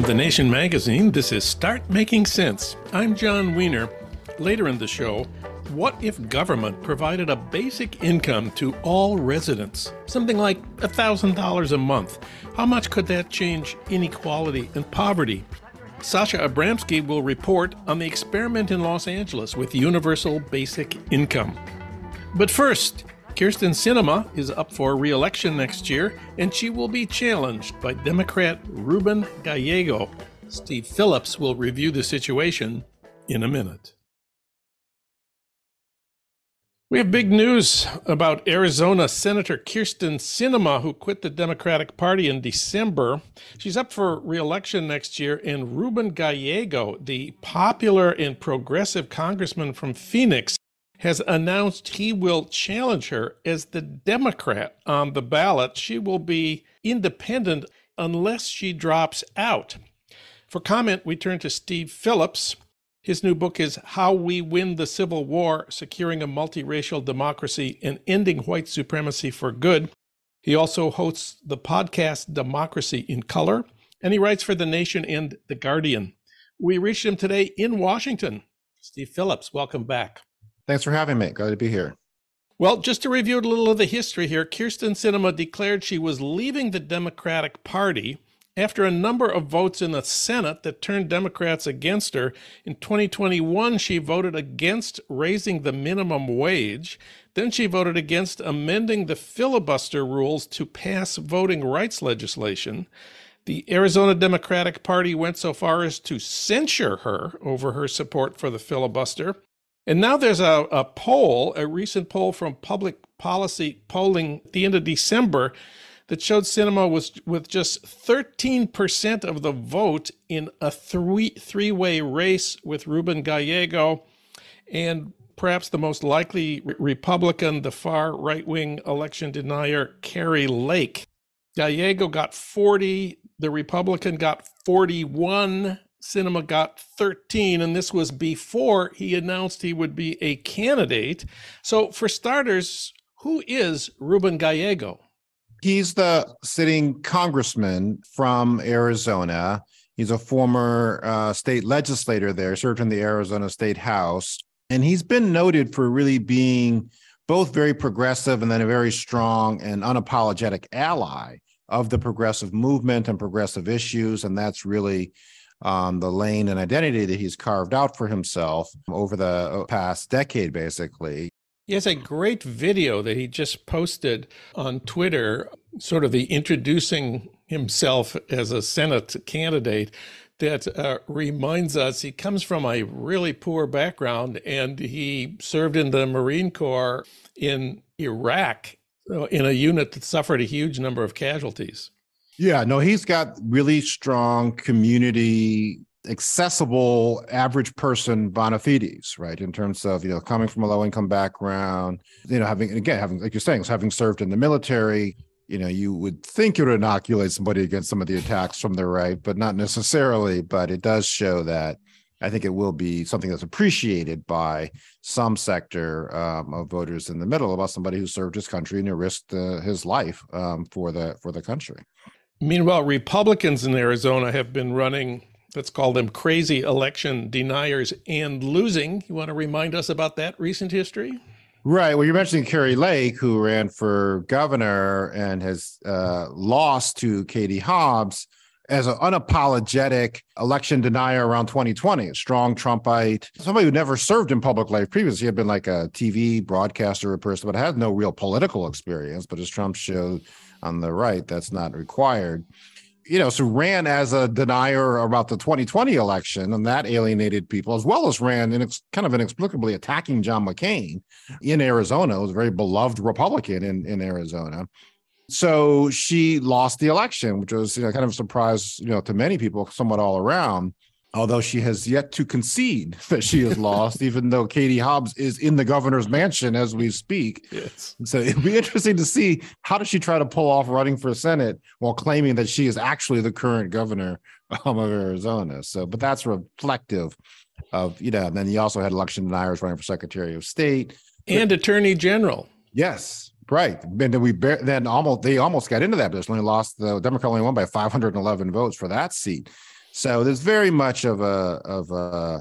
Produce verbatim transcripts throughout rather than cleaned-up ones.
The Nation magazine, this is Start Making Sense. I'm John Wiener. Later in the show, what if government provided a basic income to all residents? Something like one thousand dollars a month. How much could that change inequality and poverty? Sasha Abramsky will report on the experiment in Los Angeles with universal basic income. But first, Kyrsten Sinema is up for re-election next year, and she will be challenged by Democrat Ruben Gallego. Steve Phillips will review the situation in a minute. We have big news about Arizona Senator Kyrsten Sinema, who quit the Democratic Party in December. She's up for re-election next year, and Ruben Gallego, the popular and progressive congressman from Phoenix, has announced he will challenge her as the Democrat on the ballot. She will be independent unless she drops out. For comment, we turn to Steve Phillips. His new book is How We Win the Civil War, Securing a Multiracial Democracy and Ending White Supremacy for Good. He also hosts the podcast Democracy in Color, and he writes for The Nation and The Guardian. We reached him today in Washington. Steve Phillips, welcome back. Thanks for having me. Glad to be here. Well, just to review a little of the history here, Kyrsten Sinema declared she was leaving the Democratic Party after a number of votes in the Senate that turned Democrats against her. In twenty twenty-one, she voted against raising the minimum wage. Then she voted against amending the filibuster rules to pass voting rights legislation. The Arizona Democratic Party went so far as to censure her over her support for the filibuster. And now there's a, a poll, a recent poll from Public Policy Polling at the end of December that showed Sinema was with just thirteen percent of the vote in a three, three-way race with Ruben Gallego and perhaps the most likely Republican, the far right-wing election denier, Kari Lake. Gallego got forty, the Republican got forty-one, Sinema got thirteen, and this was before he announced he would be a candidate. So for starters, who is Ruben Gallego? He's the sitting congressman from Arizona. He's a former uh, state legislator there, served in the Arizona State House. And he's been noted for really being both very progressive and then a very strong and unapologetic ally of the progressive movement and progressive issues. And that's really Um, the lane and identity that he's carved out for himself over the past decade, basically. He has a great video that he just posted on Twitter, sort of the introducing himself as a Senate candidate that uh, reminds us he comes from a really poor background, and he served in the Marine Corps in Iraq uh, in a unit that suffered a huge number of casualties. Yeah, no, he's got really strong community, accessible, average person bona fides, right? In terms of, you know, coming from a low income background, you know, having, again, having, like you're saying, having served in the military, you know, you would think it would inoculate somebody against some of the attacks from the right, but not necessarily. But it does show that I think it will be something that's appreciated by some sector um, of voters in the middle about somebody who served his country and who risked uh, his life um, for the for the country. Meanwhile, Republicans in Arizona have been running, let's call them crazy election deniers, and losing. You want to remind us about that recent history? Right. Well, you're mentioning Kari Lake, who ran for governor and has uh, lost to Katie Hobbs as an unapologetic election denier around twenty twenty, a strong Trumpite, somebody who never served in public life previously. He had been like a T V broadcaster or person, but had no real political experience. But as Trump showed on the right, that's not required. You know, so ran as a denier about the twenty twenty election, and that alienated people, as well as ran in kind of inexplicably attacking John McCain in Arizona. It was a very beloved Republican in, in Arizona. So she lost the election, which was, you know, kind of a surprise, you know, to many people, somewhat all around, although she has yet to concede that she has lost, even though Katie Hobbs is in the governor's mansion as we speak. Yes. So it'd be interesting to see, how does she try to pull off running for Senate while claiming that she is actually the current governor um, of Arizona. So, but that's reflective of, you know, and then you also had election deniers running for Secretary of State. And but, Attorney General. Yes. Right. And then we then almost they almost got into that position. Only lost the Democrat only won by five hundred eleven votes for that seat. So there's very much of a of a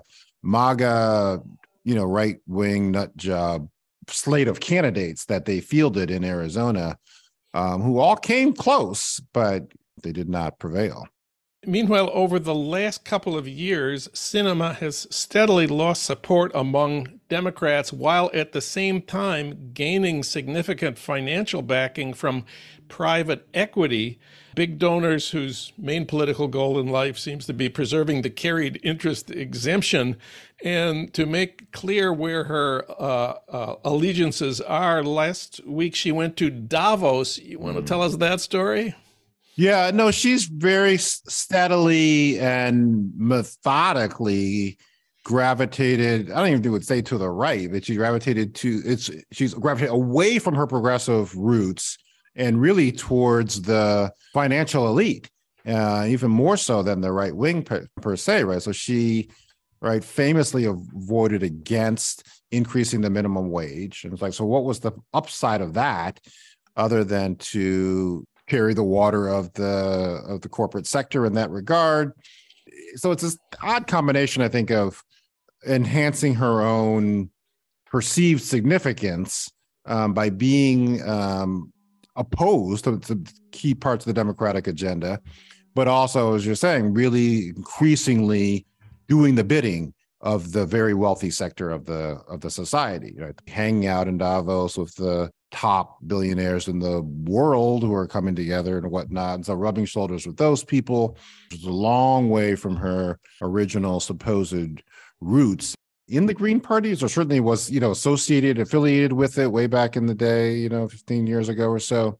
MAGA, you know, right wing nut job slate of candidates that they fielded in Arizona, um, who all came close, but they did not prevail. Meanwhile, over the last couple of years, Sinema has steadily lost support among Democrats while at the same time gaining significant financial backing from private equity, big donors whose main political goal in life seems to be preserving the carried interest exemption. And to make clear where her uh, uh, allegiances are, last week she went to Davos. You want to tell us that story? Yeah, no, she's very steadily and methodically gravitated. I don't even would say to the right, but she gravitated to it's. She's gravitated away from her progressive roots and really towards the financial elite, uh, even more so than the right wing per, per se. Right, so she, right, famously avoided against increasing the minimum wage, and it's like, so what was the upside of that, other than to carry the water of the of the corporate sector in that regard? So it's this odd combination, I think, of enhancing her own perceived significance um, by being um, opposed to, to key parts of the Democratic agenda, but also, as you're saying, really increasingly doing the bidding of the very wealthy sector of the of the society, right? Hanging out in Davos with the top billionaires in the world who are coming together and whatnot. And so rubbing shoulders with those people is a long way from her original supposed roots in the Green Parties, or certainly was, you know, associated, affiliated with it way back in the day, you know, fifteen years ago or so.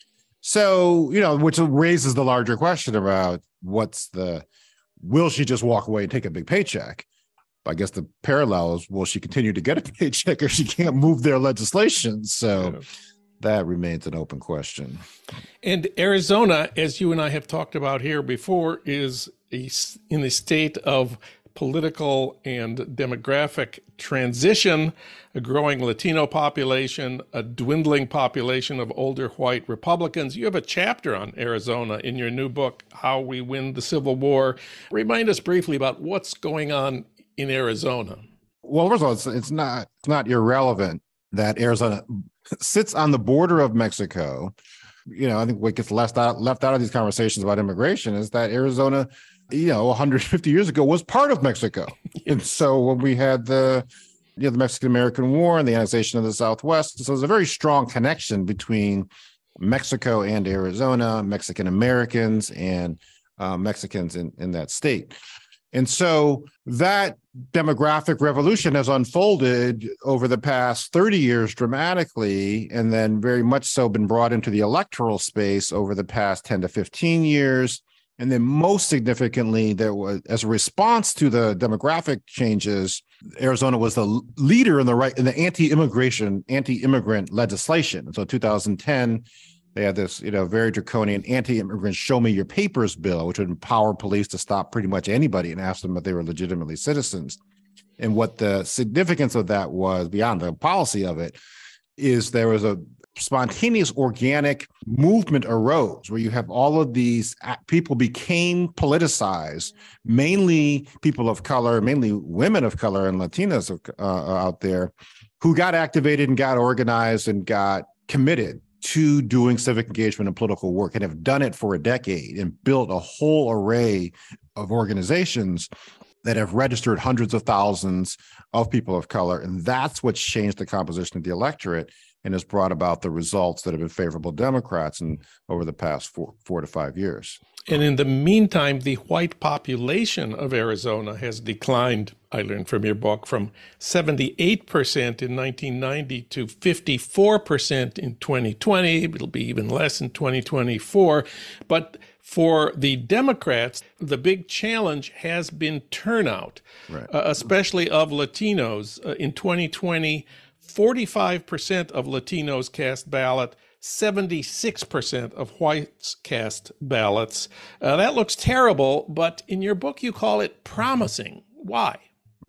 So, you know, which raises the larger question about what's the, will she just walk away and take a big paycheck? I guess the parallel is, will she continue to get a paycheck if she can't move their legislation? So yeah, that remains an open question. And Arizona, as you and I have talked about here before, is a, in a state of political and demographic transition, a growing Latino population, a dwindling population of older white Republicans. You have a chapter on Arizona in your new book, How We Win the Civil War. Remind us briefly about what's going on in Arizona. Well, first of all, it's, it's not it's not irrelevant that Arizona sits on the border of Mexico. You know, I think what gets left out left out of these conversations about immigration is that Arizona, you know, one hundred fifty years ago was part of Mexico. And so when we had the, you know, the Mexican-American War and the annexation of the Southwest, so there's a very strong connection between Mexico and Arizona, Mexican Americans and uh, Mexicans in, in that state. And so that demographic revolution has unfolded over the past thirty years dramatically, and then very much so been brought into the electoral space over the past ten to fifteen years. And then most significantly, there was, as a response to the demographic changes, Arizona was the leader in the right in the anti-immigration, anti-immigrant legislation. And so two thousand ten, they had this, you know, very draconian anti-immigrant show me your papers bill, which would empower police to stop pretty much anybody and ask them if they were legitimately citizens. And what the significance of that was, beyond the policy of it, is there was a spontaneous organic movement arose where you have all of these people became politicized, mainly people of color, mainly women of color and Latinas uh, out there, who got activated and got organized and got committed to doing civic engagement and political work, and have done it for a decade and built a whole array of organizations that have registered hundreds of thousands of people of color. And that's what's changed the composition of the electorate and has brought about the results that have been favorable to Democrats in, over the past four, four to five years. And in the meantime, the white population of Arizona has declined, I learned from your book, from seventy-eight percent in nineteen ninety to fifty-four percent in twenty twenty. It'll be even less in twenty twenty-four. But for the Democrats, the big challenge has been turnout, right. uh, especially of Latinos. Uh, in twenty twenty, forty-five percent of Latinos cast ballot, seventy-six percent of whites cast ballots. Uh, that looks terrible, but in your book, you call it promising. Why?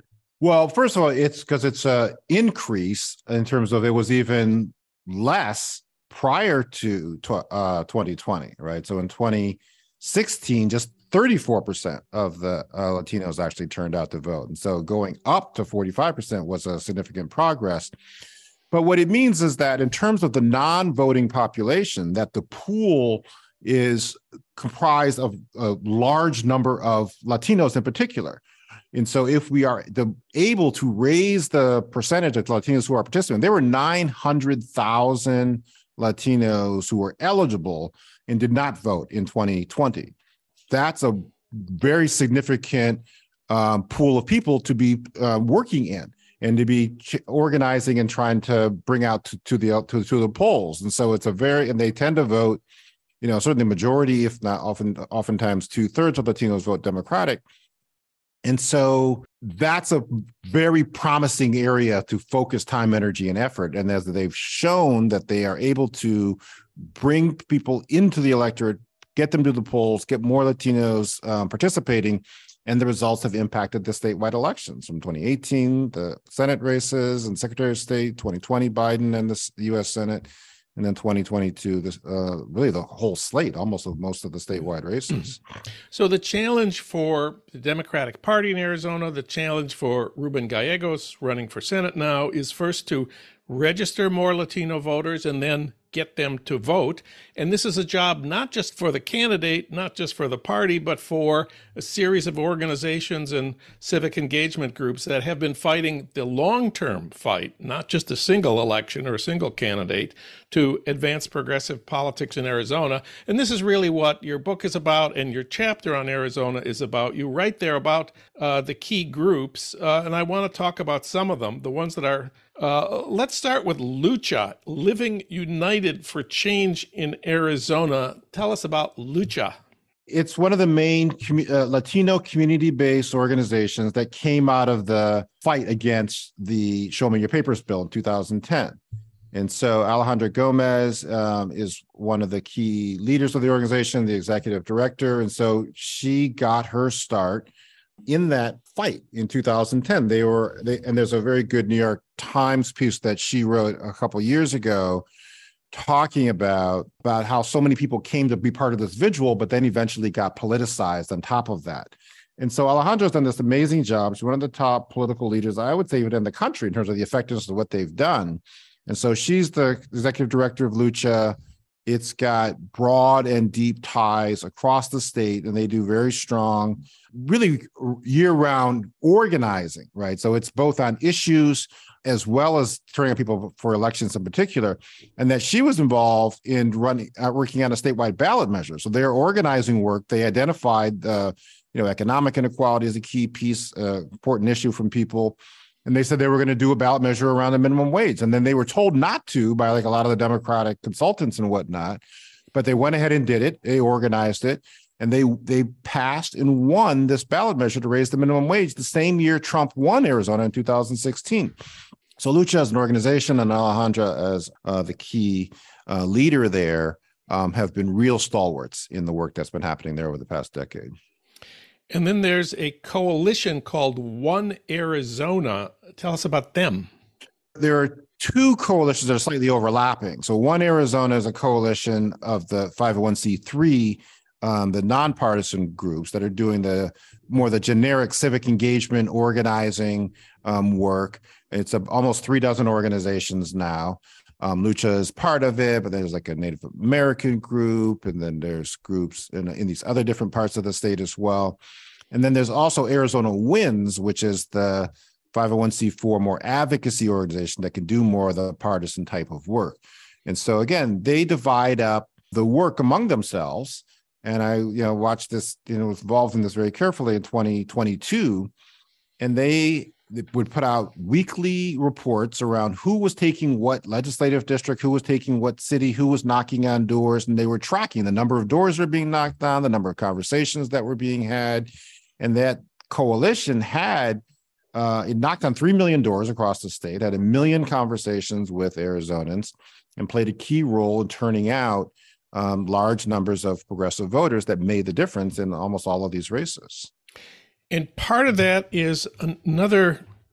Well, first of all, it's because it's an increase in terms of it was even less prior to uh, twenty twenty, right? So in twenty sixteen, just thirty-four percent of the uh, Latinos actually turned out to vote. And so going up to forty-five percent was a significant progress. But what it means is that in terms of the non-voting population, that the pool is comprised of a large number of Latinos in particular. And so if we are the, able to raise the percentage of Latinos who are participating, there were nine hundred thousand Latinos who were eligible and did not vote in twenty twenty. That's a very significant um, pool of people to be uh, working in and to be ch- organizing and trying to bring out to, to the to, to the polls. And so it's a very, and they tend to vote, you know, certainly majority, if not often, oftentimes two thirds of Latinos vote Democratic. And so that's a very promising area to focus time, energy, and effort. And as they've shown that they are able to bring people into the electorate, get them to the polls, get more Latinos um, participating, and the results have impacted the statewide elections from twenty eighteen, the Senate races and Secretary of State, twenty twenty, Biden and the U S Senate, and then twenty twenty-two, this, uh, really the whole slate, almost of most of the statewide races. So the challenge for the Democratic Party in Arizona, the challenge for Ruben Gallegos running for Senate now, is first to register more Latino voters and then get them to vote. And this is a job not just for the candidate, not just for the party, but for a series of organizations and civic engagement groups that have been fighting the long-term fight, not just a single election or a single candidate, to advance progressive politics in Arizona. And this is really what your book is about, and your chapter on Arizona is about. You write there about uh, the key groups, uh, and I want to talk about some of them, the ones that are Uh, let's start with Lucha, Living United for Change in Arizona. Tell us about Lucha. It's one of the main commu- uh, Latino community-based organizations that came out of the fight against the Show Me Your Papers bill in two thousand ten. And so Alejandra Gomez um, is one of the key leaders of the organization, the executive director. And so she got her start in that fight in two thousand ten. They were, they, and there's a very good New York Times piece that she wrote a couple years ago talking about, about how so many people came to be part of this vigil, but then eventually got politicized on top of that. And so Alejandra's done this amazing job. She's one of the top political leaders, I would say, even in the country in terms of the effectiveness of what they've done. And so she's the executive director of Lucha. It's got broad and deep ties across the state, and they do very strong, really year-round organizing, right? So it's both on issues as well as turning out people for elections in particular, and that she was involved in running, uh, working on a statewide ballot measure. So their organizing work, they identified, uh, you know, economic inequality as a key piece, uh, important issue from people. And they said they were going to do a ballot measure around the minimum wage. And then they were told not to by like a lot of the Democratic consultants and whatnot, but they went ahead and did it. They organized it, and they they passed and won this ballot measure to raise the minimum wage the same year Trump won Arizona in two thousand sixteen. So Lucha as an organization and Alejandra as uh, the key uh, leader there um, have been real stalwarts in the work that's been happening there over the past decade. And then there's a coalition called One Arizona. Tell us about them. There are two coalitions that are slightly overlapping. So One Arizona is a coalition of the five oh one c three, um, the nonpartisan groups that are doing the more the generic civic engagement organizing um, work. It's a, almost three dozen organizations now. Um, Lucha is part of it, but there's like a Native American group, and then there's groups in, in these other different parts of the state as well. And then there's also Arizona Wins, which is the five oh one c four more advocacy organization that can do more of the partisan type of work. And so again, they divide up the work among themselves. And I, you know, watched this, you know, was involved in this very carefully in twenty twenty-two, and they would put out weekly reports around who was taking what legislative district, who was taking what city, who was knocking on doors, and they were tracking the number of doors that were being knocked on, the number of conversations that were being had. And that coalition had, uh, it knocked on three million doors across the state, had a million conversations with Arizonans, and played a key role in turning out um, large numbers of progressive voters that made the difference in almost all of these races. And part of that is another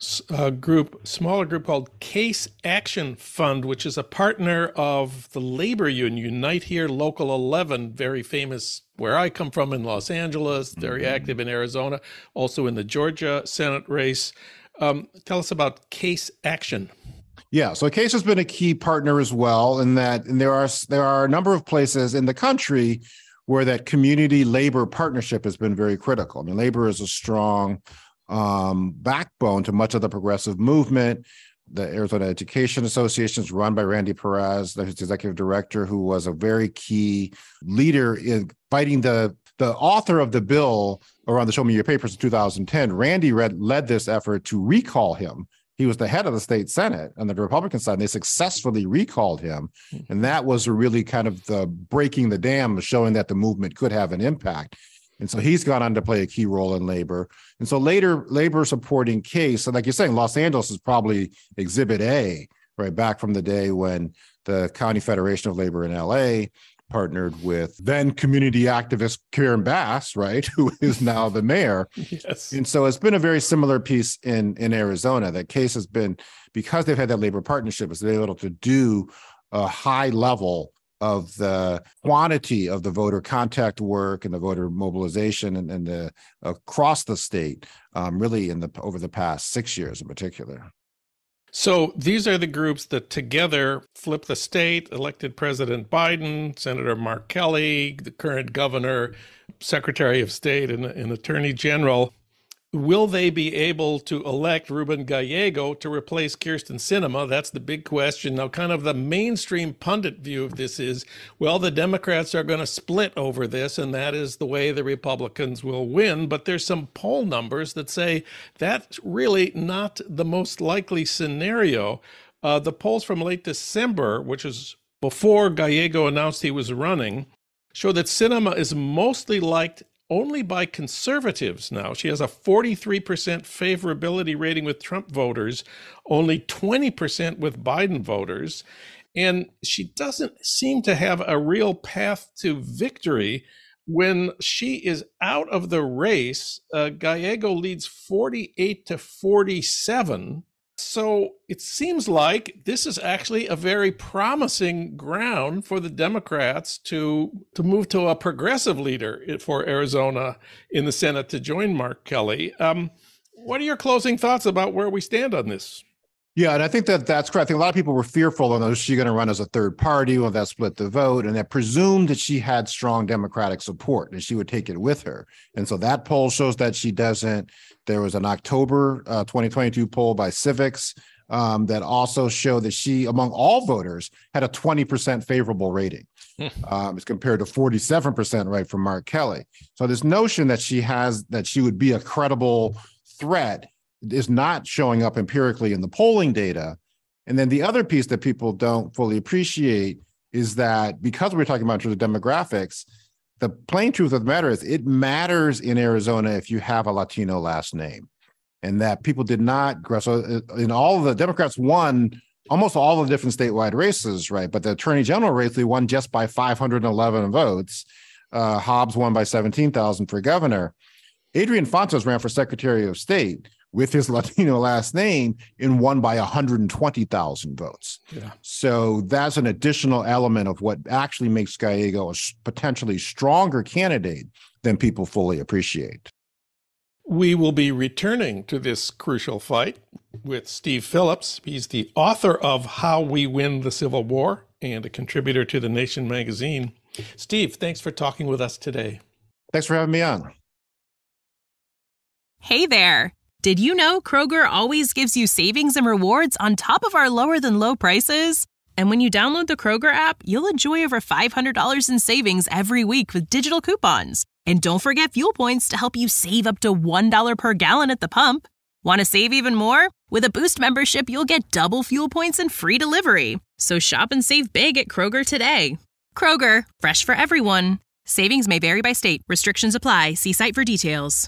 a group, smaller group called Case Action Fund, which is a partner of the labor union, Unite Here Local eleven, very famous where I come from in Los Angeles, very mm-hmm. active in Arizona, also in the Georgia Senate race. Um, tell us about Case Action. Yeah, so Case has been a key partner as well in that, and there are there are a number of places in the country where that community labor partnership has been very critical. I mean, labor is a strong um, backbone to much of the progressive movement. The Arizona Education Association is run by Randy Perez, the executive director, who was a very key leader in fighting the the author of the bill around the Show Me Your Papers in two thousand ten. Randy read, led this effort to recall him. He was the head of the state Senate on the Republican side, and they successfully recalled him. And that was really kind of the breaking the dam, showing that the movement could have an impact. And so he's gone on to play a key role in labor. And so later, labor supporting Case, so like you're saying, Los Angeles is probably exhibit A, right, back from the day when the County Federation of Labor in L A partnered with then community activist Karen Bass, right, who is now the mayor. Yes. And so it's been a very similar piece in, in Arizona. That Case has been, because they've had that labor partnership, is they're able to do a high level of the quantity of the voter contact work and the voter mobilization and, and the across the state, um, really in the over the past six years in particular. So these are the groups that together flip the state, elected President Biden, Senator Mark Kelly, the current governor, Secretary of State, and, and Attorney General. Will they be able to elect Ruben Gallego to replace Kyrsten Sinema? That's the big question. Now, kind of the mainstream pundit view of this is, well, the Democrats are going to split over this, and that is the way the Republicans will win. But there's some poll numbers that say that's really not the most likely scenario. Uh, the polls from late December, which is before Gallego announced he was running, show that Sinema is mostly liked only by conservatives now. She has a forty-three percent favorability rating with Trump voters, only twenty percent with Biden voters. And she doesn't seem to have a real path to victory. When she is out of the race, uh, Gallego leads forty-eight to forty-seven. So it seems like this is actually a very promising ground for the Democrats to, to move to a progressive leader for Arizona in the Senate to join Mark Kelly. Um, what are your closing thoughts about where we stand on this? Yeah, and I think that that's correct. I think a lot of people were fearful of, is she going to run as a third party? Will that split the vote? And that presumed that she had strong Democratic support and she would take it with her. And so that poll shows that she doesn't. There was an October uh, twenty twenty-two poll by Civics um, that also showed that she, among all voters, had a twenty percent favorable rating um, as compared to forty-seven percent right from Mark Kelly. So this notion that she has, that she would be a credible threat is not showing up empirically in the polling data. And then the other piece that people don't fully appreciate is that because we're talking about in terms of demographics, the plain truth of the matter is it matters in Arizona if you have a Latino last name. And that people did not, so in all of the Democrats won almost all of the different statewide races, right? But the Attorney General race, they won just by five hundred eleven votes. Uh, Hobbs won by seventeen thousand for governor. Adrian Fontes ran for Secretary of State with his Latino last name and won by one hundred twenty thousand votes. Yeah. So that's an additional element of what actually makes Gallego a potentially stronger candidate than people fully appreciate. We will be returning to this crucial fight with Steve Phillips. He's the author of How We Win the Civil War and a contributor to The Nation magazine. Steve, thanks for talking with us today. Thanks for having me on. Hey there. Did you know Kroger always gives you savings and rewards on top of our lower than low prices? And when you download the Kroger app, you'll enjoy over five hundred dollars in savings every week with digital coupons. And don't forget fuel points to help you save up to one dollar per gallon at the pump. Want to save even more? With a Boost membership, you'll get double fuel points and free delivery. So shop and save big at Kroger today. Kroger, fresh for everyone. Savings may vary by state. Restrictions apply. See site for details.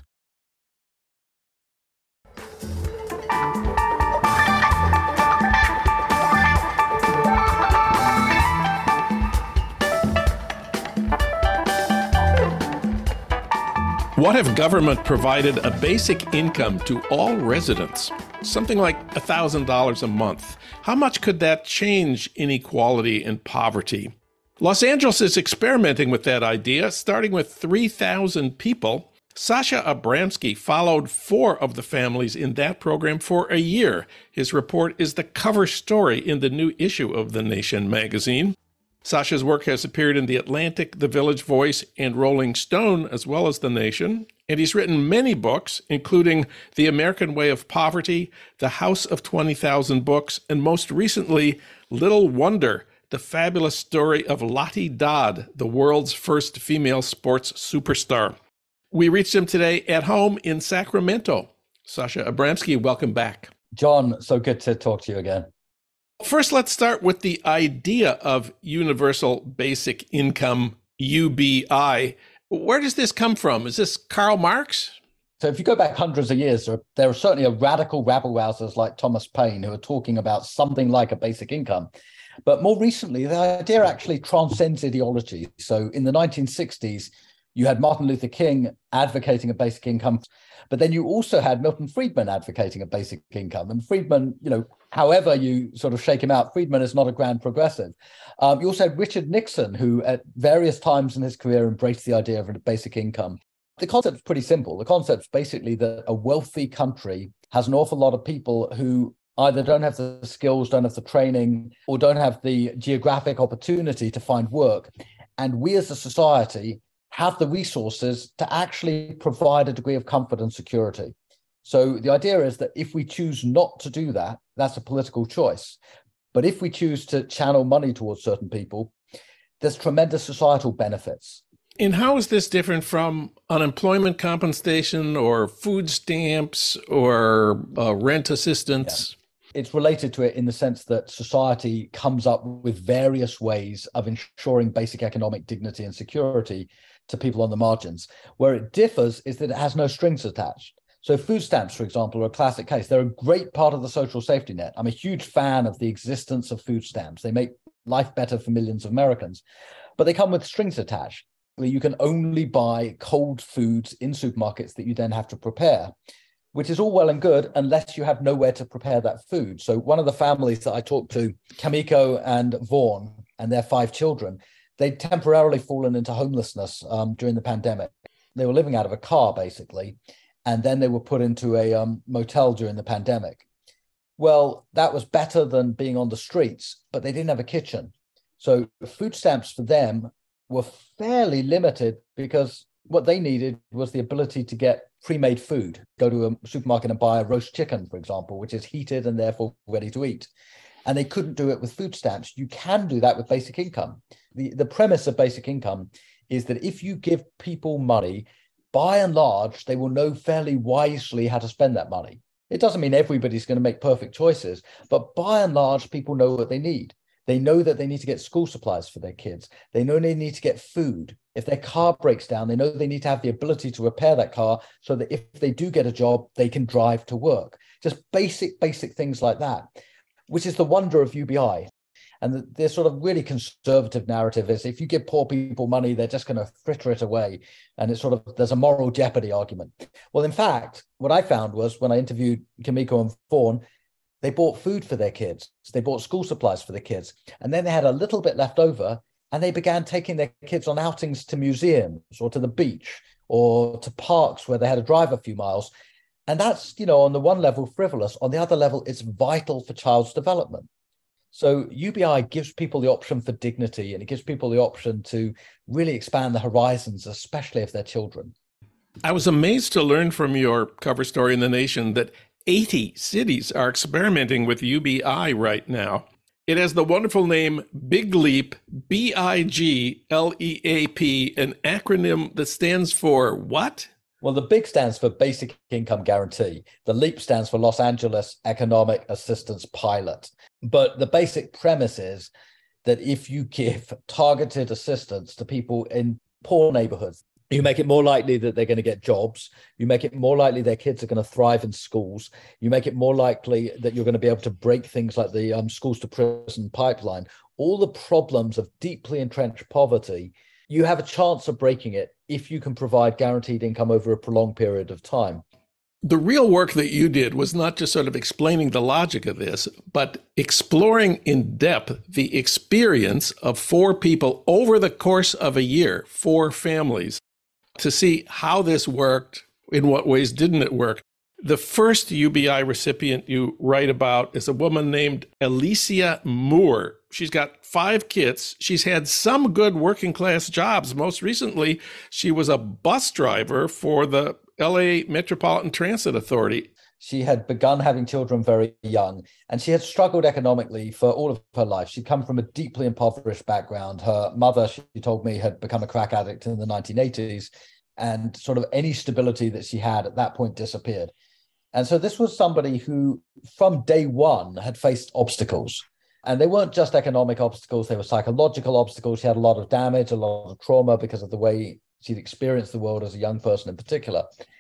What if government provided a basic income to all residents? Something like one thousand dollars a month. How much could that change inequality and poverty? Los Angeles is experimenting with that idea, starting with three thousand people. Sasha Abramsky followed four of the families in that program for a year. His report is the cover story in the new issue of The Nation magazine. Sasha's work has appeared in The Atlantic, The Village Voice, and Rolling Stone, as well as The Nation. And he's written many books, including The American Way of Poverty, The House of twenty thousand Books, and most recently, Little Wonder, the fabulous story of Lottie Dodd, the world's first female sports superstar. We reached him today at home in Sacramento. Sasha Abramsky, welcome back. John, so good to talk to you again. First, let's start with the idea of universal basic income, U B I. Where does this come from? Is this Karl Marx? So if you go back hundreds of years, there are certainly a radical rabble-rousers like Thomas Paine who are talking about something like a basic income. But more recently, the idea actually transcends ideology. So in the nineteen sixties, you had Martin Luther King advocating a basic income, but then you also had Milton Friedman advocating a basic income. And Friedman, you know, however you sort of shake him out, Friedman is not a grand progressive. Um, you also had Richard Nixon, who at various times in his career embraced the idea of a basic income. The concept's pretty simple. The concept's basically that a wealthy country has an awful lot of people who either don't have the skills, don't have the training, or don't have the geographic opportunity to find work. And we as a society have the resources to actually provide a degree of comfort and security. So the idea is that if we choose not to do that, that's a political choice. But if we choose to channel money towards certain people, there's tremendous societal benefits. And how is this different from unemployment compensation or food stamps or uh, rent assistance? Yeah. It's related to it in the sense that society comes up with various ways of ensuring basic economic dignity and security to people on the margins. Where it differs is that it has no strings attached. So food stamps, for example, are a classic case. They're a great part of the social safety net. I'm a huge fan of the existence of food stamps. They make life better for millions of Americans, but they come with strings attached. You can only buy cold foods in supermarkets that you then have to prepare, which is all well and good unless you have nowhere to prepare that food. So one of the families that I talked to, Kamiko and Vaughn, and their five children, they'd temporarily fallen into homelessness um, during the pandemic. They were living out of a car, basically, and then they were put into a um, motel during the pandemic. Well, that was better than being on the streets, but they didn't have a kitchen. So food stamps for them were fairly limited because what they needed was the ability to get pre-made food. Go to a supermarket and buy a roast chicken, for example, which is heated and therefore ready to eat. And they couldn't do it with food stamps. You can do that with basic income. The, the premise of basic income is that if you give people money, by and large, they will know fairly wisely how to spend that money. It doesn't mean everybody's going to make perfect choices, but by and large, people know what they need. They know that they need to get school supplies for their kids. They know they need to get food. If their car breaks down, they know they need to have the ability to repair that car so that if they do get a job, they can drive to work. Just basic, basic things like that, which is the wonder of U B I. And the, the sort of really conservative narrative is if you give poor people money, they're just going to fritter it away. And it's sort of, there's a moral jeopardy argument. Well, in fact, what I found was when I interviewed Kamiko and Vaughn, they bought food for their kids. They bought school supplies for the kids. And then they had a little bit left over and they began taking their kids on outings to museums or to the beach or to parks where they had to drive a few miles. And that's, you know, on the one level, frivolous. On the other level, it's vital for child's development. So U B I gives people the option for dignity and it gives people the option to really expand the horizons, especially if they're children. I was amazed to learn from your cover story in The Nation that eighty cities are experimenting with U B I right now. It has the wonderful name Big Leap, B I G L E A P, an acronym that stands for what? Well, the BIG stands for Basic Income Guarantee. The LEAP stands for Los Angeles Economic Assistance Pilot. But the basic premise is that if you give targeted assistance to people in poor neighborhoods, you make it more likely that they're going to get jobs. You make it more likely their kids are going to thrive in schools. You make it more likely that you're going to be able to break things like the um, schools to prison pipeline. All the problems of deeply entrenched poverty you have a chance of breaking it if you can provide guaranteed income over a prolonged period of time. The real work that you did was not just sort of explaining the logic of this, but exploring in depth the experience of four people over the course of a year, four families, to see how this worked, in what ways didn't it work. The first U B I recipient you write about is a woman named Alicia Moore. She's got five kids. She's had some good working class jobs. Most recently, she was a bus driver for the L A Metropolitan Transit Authority. She had begun having children very young, and she had struggled economically for all of her life. She'd come from a deeply impoverished background. Her mother, she told me, had become a crack addict in the nineteen eighties, and sort of any stability that she had at that point disappeared. And so this was somebody who, from day one, had faced obstacles. And they weren't just economic obstacles, they were psychological obstacles. She had a lot of damage, a lot of trauma because of the way she'd experienced the world as a young person in particular.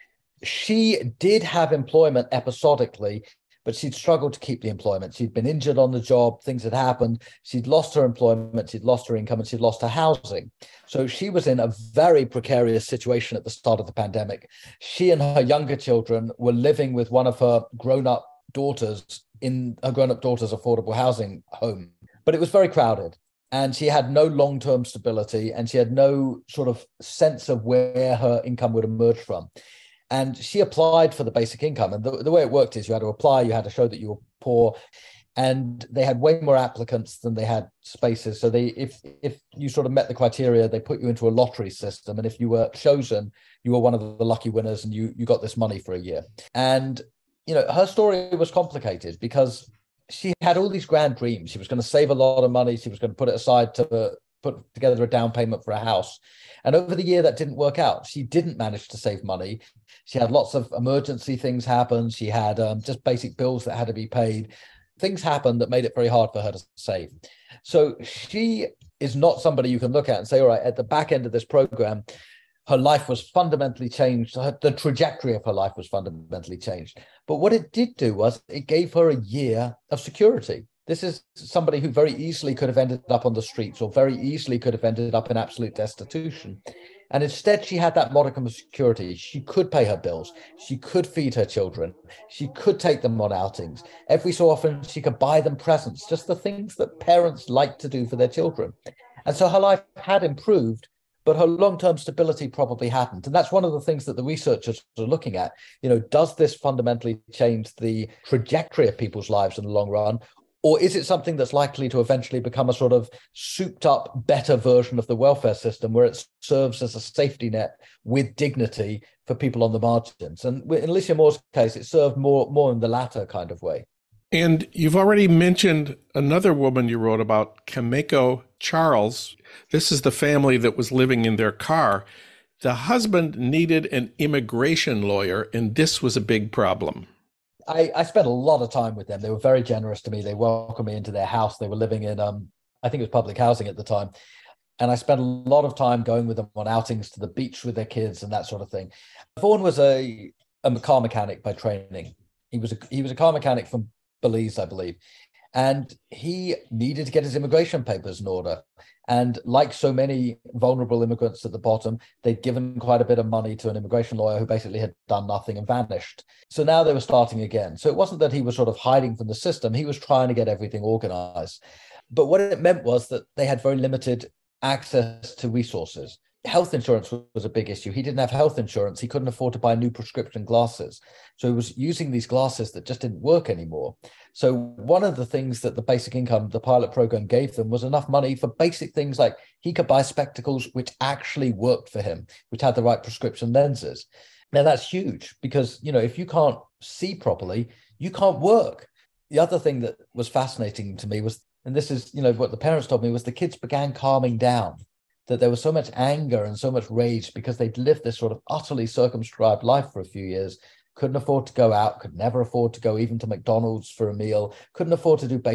She did have employment episodically, but she'd struggled to keep the employment. She'd been injured on the job, things had happened. She'd lost her employment, she'd lost her income, and she'd lost her housing. So she was in a very precarious situation at the start of the pandemic. She and her younger children were living with one of her grown-up daughters in her grown-up daughter's affordable housing home. But it was very crowded, and she had no long-term stability, and she had no sort of sense of where her income would emerge from. And she applied for the basic income. And the, the way it worked is you had to apply, you had to show that you were poor, and they had way more applicants than they had spaces. So they, if if you sort of met the criteria, they put you into a lottery system. And if you were chosen, you were one of the lucky winners, and you you got this money for a year. And, you know, her story was complicated because she had all these grand dreams. She was going to save a lot of money. She was going to put it aside to put together a down payment for a house. And over the year, that didn't work out. She didn't manage to save money. She had lots of emergency things happen. She had um, just basic bills that had to be paid. Things happened that made it very hard for her to save. So she is not somebody you can look at and say, all right, at the back end of this program, her life was fundamentally changed. Her, the trajectory of her life was fundamentally changed. But what it did do was it gave her a year of security. This is somebody who very easily could have ended up on the streets or very easily could have ended up in absolute destitution. And instead, she had that modicum of security. She could pay her bills. She could feed her children. She could take them on outings. Every so often, she could buy them presents, just the things that parents like to do for their children. And so her life had improved, but her long-term stability probably hadn't. And that's one of the things that the researchers are looking at. You know, does this fundamentally change the trajectory of people's lives in the long run? Or is it something that's likely to eventually become a sort of souped up, better version of the welfare system where it serves as a safety net with dignity for people on the margins? And in Alicia Moore's case, it served more, more in the latter kind of way. And you've already mentioned another woman you wrote about, Kameko Charles. This is the family that was living in their car. The husband needed an immigration lawyer, and this was a big problem. I, I spent a lot of time with them. They were very generous to me. They welcomed me into their house. They were living in, um, I think it was public housing at the time. And I spent a lot of time going with them on outings to the beach with their kids and that sort of thing. Vaughan was a, a car mechanic by training. He was a, he was a car mechanic from Belize, I believe. And he needed to get his immigration papers in order. And like so many vulnerable immigrants at the bottom, they'd given quite a bit of money to an immigration lawyer who basically had done nothing and vanished. So now they were starting again. So it wasn't that he was sort of hiding from the system. He was trying to get everything organized. But what it meant was that they had very limited access to resources. Health insurance was a big issue. He didn't have health insurance. He couldn't afford to buy new prescription glasses. So he was using these glasses that just didn't work anymore. So one of the things that the basic income, the pilot program gave them was enough money for basic things like he could buy spectacles which actually worked for him, which had the right prescription lenses. Now that's huge because, you know, if you can't see properly, you can't work. The other thing that was fascinating to me was, and this is, you know, what the parents told me, was the kids began calming down. That there was so much anger and so much rage because they'd lived this sort of utterly circumscribed life for a few years, couldn't afford to go out, could never afford to go even to McDonald's for a meal, couldn't afford to do basic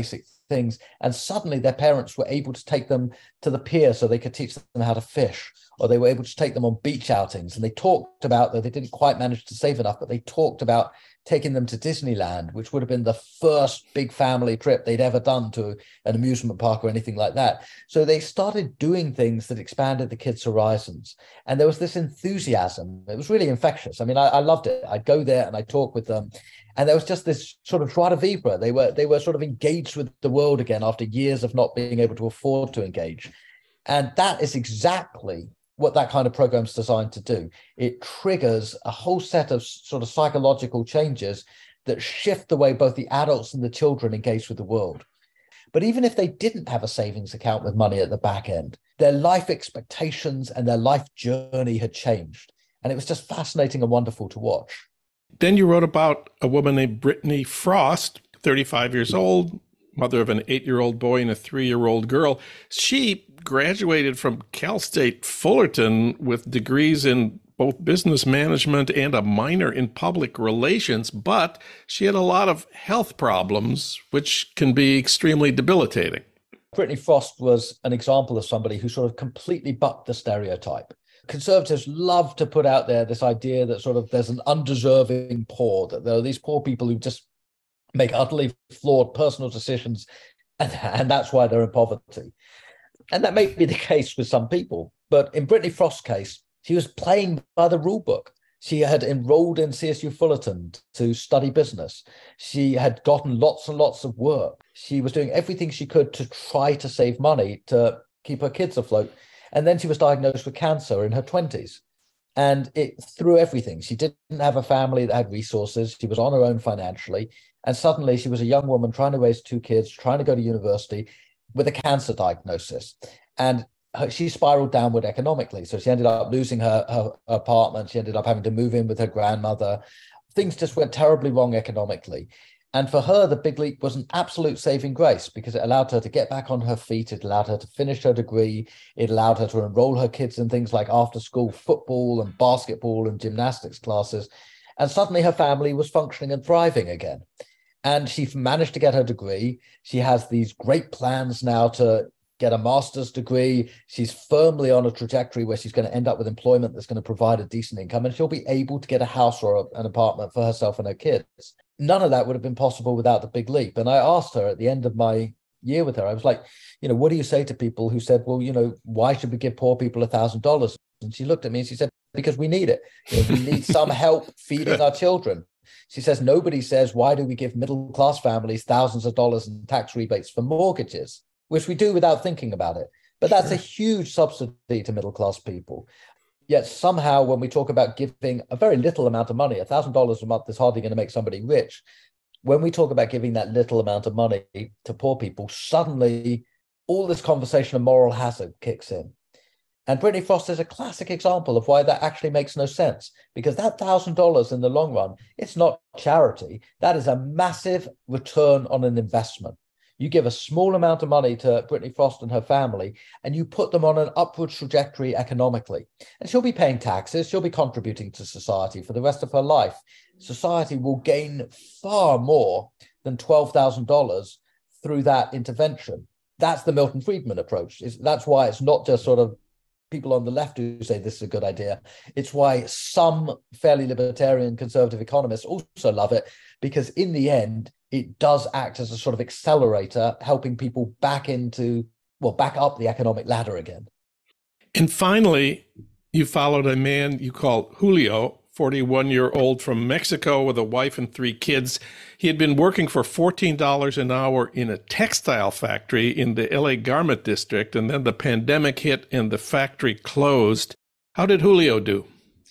things. And suddenly their parents were able to take them to the pier so they could teach them how to fish, or they were able to take them on beach outings. And they talked about, though they didn't quite manage to save enough, but they talked about taking them to Disneyland, which would have been the first big family trip they'd ever done to an amusement park or anything like that. So they started doing things that expanded the kids' horizons. And there was this enthusiasm. It was really infectious. I mean, I, I loved it. I'd go there and I'd talk with them. And there was just this sort of joie de vivre. They were, they were sort of engaged with the world again after years of not being able to afford to engage. And that is exactly what that kind of program is designed to do. It triggers a whole set of sort of psychological changes that shift the way both the adults and the children engage with the world. But even if they didn't have a savings account with money at the back end, their life expectations and their life journey had changed. And it was just fascinating and wonderful to watch. Then you wrote about a woman named Brittany Frost, thirty-five years old, mother of an eight-year-old boy and a three-year-old girl. She graduated from Cal State Fullerton with degrees in both business management and a minor in public relations, but she had a lot of health problems, which can be extremely debilitating. Brittany Frost was an example of somebody who sort of completely bucked the stereotype. Conservatives love to put out there this idea that sort of there's an undeserving poor, that there are these poor people who just make utterly flawed personal decisions, and, and that's why they're in poverty. And that may be the case with some people. But in Brittany Frost's case, she was playing by the rule book. She had enrolled in C S U Fullerton to study business. She had gotten lots and lots of work. She was doing everything she could to try to save money to keep her kids afloat. And then she was diagnosed with cancer in her twenties. And it threw everything. She didn't have a family that had resources. She was on her own financially. And suddenly she was a young woman trying to raise two kids, trying to go to university with a cancer diagnosis. And her, she spiraled downward economically. So she ended up losing her, her, her apartment. She ended up having to move in with her grandmother. Things just went terribly wrong economically. And for her, the big leap was an absolute saving grace because it allowed her to get back on her feet. It allowed her to finish her degree. It allowed her to enroll her kids in things like after-school football and basketball and gymnastics classes. And suddenly her family was functioning and thriving again. And she managed to get her degree. She has these great plans now to get a master's degree. She's firmly on a trajectory where she's going to end up with employment that's going to provide a decent income, and she'll be able to get a house or a, an apartment for herself and her kids. None of that would have been possible without the big leap. And I asked her at the end of my year with her, I was like, you know, what do you say to people who said, well, you know, why should we give poor people a thousand dollars? And she looked at me and she said, because we need it. You know, we need some help feeding our children. She says, nobody says, why do we give middle-class families thousands of dollars in tax rebates for mortgages, which we do without thinking about it. But that's sure. a huge subsidy to middle-class people. Yet somehow when we talk about giving a very little amount of money, one thousand dollars a month is hardly going to make somebody rich. When we talk about giving that little amount of money to poor people, suddenly all this conversation of moral hazard kicks in. And Brittany Frost is a classic example of why that actually makes no sense, because that one thousand dollars in the long run, it's not charity. That is a massive return on an investment. You give a small amount of money to Brittany Frost and her family, and you put them on an upward trajectory economically. And she'll be paying taxes. She'll be contributing to society for the rest of her life. Society will gain far more than twelve thousand dollars through that intervention. That's the Milton Friedman approach. It's, that's why it's not just sort of people on the left who say this is a good idea. It's why some fairly libertarian conservative economists also love it, because in the end, it does act as a sort of accelerator, helping people back into, well, back up the economic ladder again. And finally, you followed a man you call Julio, forty-one-year-old from Mexico with a wife and three kids. He had been working for fourteen dollars an hour in a textile factory in the L A garment district, and then the pandemic hit and the factory closed. How did Julio do?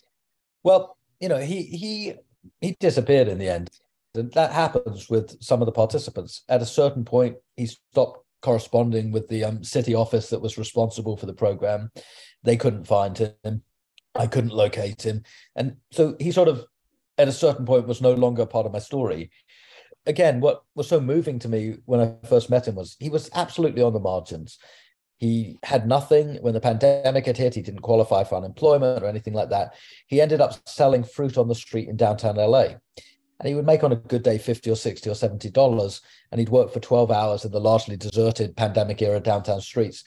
Well, you know, he he he disappeared in the end. And that happens with some of the participants. At a certain point, he stopped corresponding with the um, city office that was responsible for the program. They couldn't find him. I couldn't locate him. And so he sort of, at a certain point, was no longer part of my story. Again, what was so moving to me when I first met him was he was absolutely on the margins. He had nothing. When the pandemic had hit, he didn't qualify for unemployment or anything like that. He ended up selling fruit on the street in downtown L A. And he would make on a good day fifty or sixty or seventy dollars, and he'd work for twelve hours in the largely deserted pandemic era downtown streets.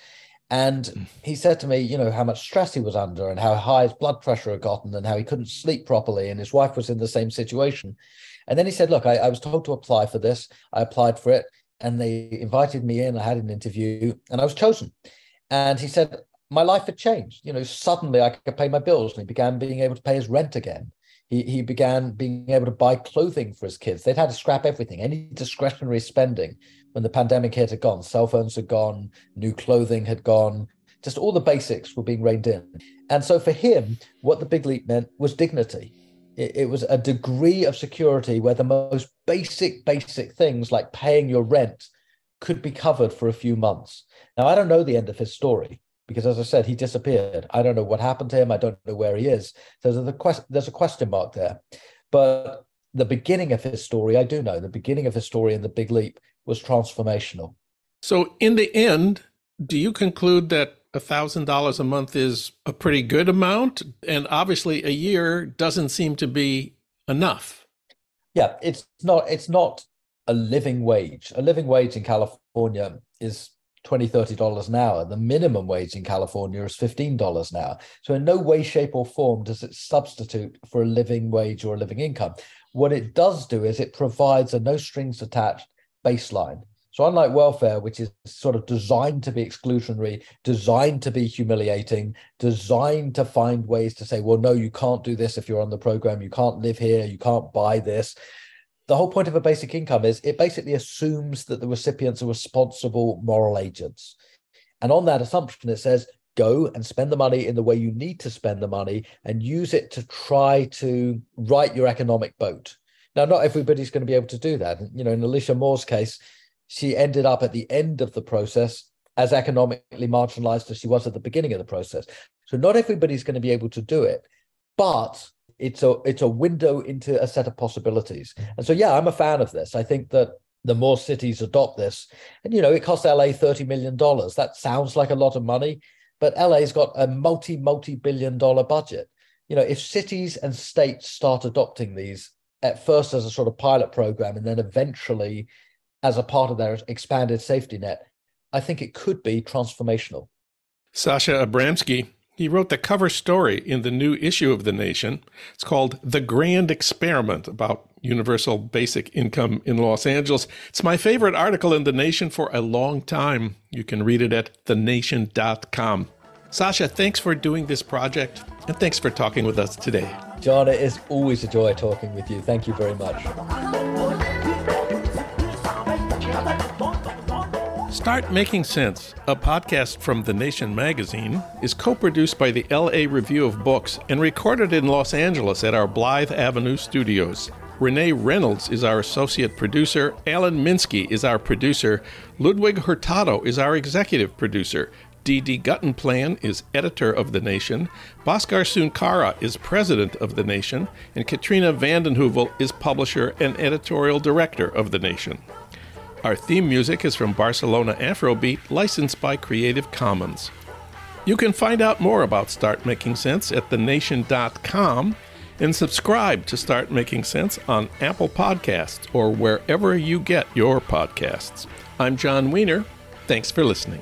And he said to me, you know, how much stress he was under and how high his blood pressure had gotten and how he couldn't sleep properly. And his wife was in the same situation. And then he said, look, I, I was told to apply for this. I applied for it and they invited me in. I had an interview and I was chosen. And he said, my life had changed. You know, suddenly I could pay my bills, and he began being able to pay his rent again. He, he began being able to buy clothing for his kids. They'd had to scrap everything. Any discretionary spending when the pandemic hit had gone. Cell phones had gone, new clothing had gone, just all the basics were being reined in. And so for him, what the Big Leap meant was dignity. It, it was a degree of security where the most basic, basic things like paying your rent could be covered for a few months. Now, I don't know the end of his story because, as I said, he disappeared. I don't know what happened to him. I don't know where he is. So there's a, quest- there's a question mark there. But the beginning of his story, I do know. The beginning of his story in the Big Leap was transformational. So in the end, do you conclude that one thousand dollars a month is a pretty good amount? And obviously a year doesn't seem to be enough. Yeah, it's not, it's not a living wage. A living wage in California is twenty dollars, thirty dollars an hour. The minimum wage in California is fifteen dollars an hour. So in no way, shape or form does it substitute for a living wage or a living income. What it does do is it provides a no strings attached baseline. So unlike welfare, which is sort of designed to be exclusionary, designed to be humiliating, designed to find ways to say, well, no, you can't do this if you're on the program, you can't live here, you can't buy this. The whole point of a basic income is it basically assumes that the recipients are responsible moral agents. And on that assumption, it says, go and spend the money in the way you need to spend the money and use it to try to right your economic boat. Now, not everybody's going to be able to do that. You know, in Alicia Moore's case, she ended up at the end of the process as economically marginalized as she was at the beginning of the process. So not everybody's going to be able to do it, but it's a it's a window into a set of possibilities. And so, yeah, I'm a fan of this. I think that the more cities adopt this, and, you know, it costs L A thirty million dollars. That sounds like a lot of money, but L A's got a multi, multi-billion dollar budget. You know, if cities and states start adopting these at first as a sort of pilot program and then eventually as a part of their expanded safety net, I think it could be transformational. Sasha Abramsky, he wrote the cover story in the new issue of The Nation. It's called The Grand Experiment, about universal basic income in Los Angeles. It's my favorite article in The Nation for a long time. You can read it at the nation dot com. Sasha, thanks for doing this project, and thanks for talking with us today. John, it is always a joy talking with you. Thank you very much. Start Making Sense, a podcast from The Nation magazine, is co-produced by the L A Review of Books and recorded in Los Angeles at our Blythe Avenue studios. Renee Reynolds is our associate producer. Alan Minsky is our producer. Ludwig Hurtado is our executive producer. Dee Dee Guttenplan is editor of The Nation. Bhaskar Sunkara is president of The Nation. And Katrina vanden Heuvel is publisher and editorial director of The Nation. Our theme music is from Barcelona Afrobeat, licensed by Creative Commons. You can find out more about Start Making Sense at the nation dot com and subscribe to Start Making Sense on Apple Podcasts or wherever you get your podcasts. I'm John Wiener. Thanks for listening.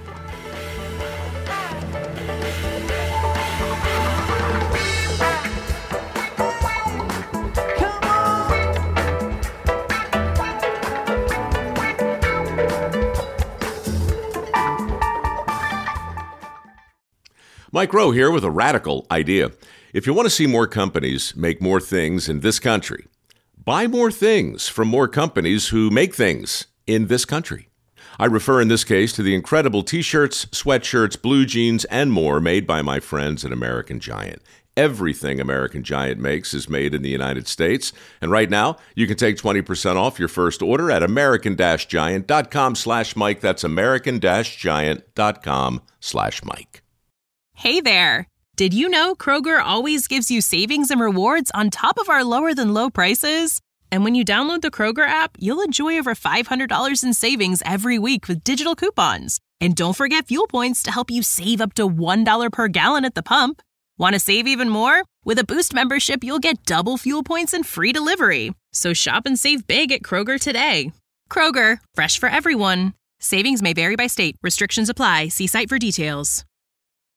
Mike Rowe here with a radical idea. If you want to see more companies make more things in this country, buy more things from more companies who make things in this country. I refer in this case to the incredible t-shirts, sweatshirts, blue jeans, and more made by my friends at American Giant. Everything American Giant makes is made in the United States. And right now, you can take twenty percent off your first order at american giant dot com slash Mike. That's american giant dot com slash Mike. Hey there! Did you know Kroger always gives you savings and rewards on top of our lower than low prices? And when you download the Kroger app, you'll enjoy over five hundred dollars in savings every week with digital coupons. And don't forget fuel points to help you save up to one dollar per gallon at the pump. Want to save even more? With a Boost membership, you'll get double fuel points and free delivery. So shop and save big at Kroger today. Kroger, fresh for everyone. Savings may vary by state. Restrictions apply. See site for details.